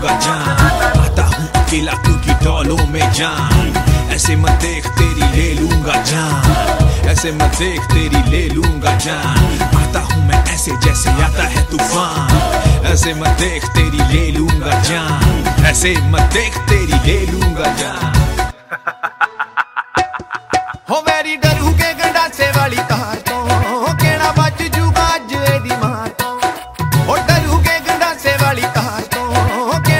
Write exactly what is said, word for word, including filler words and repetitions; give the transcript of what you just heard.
जान आता हूँ अकेला क्योंकि डॉलों में जान, ऐसे मत देख तेरी ले लूंगा जान, ऐसे मत देख तेरी ले लूंगा जान, आता हूँ मैं ऐसे जैसे आता है तूफान, ऐसे मत देख तेरी ले लूंगा जान, ऐसे मत देख तेरी ले लूंगा जान। हो मेरी डरू के गंडा से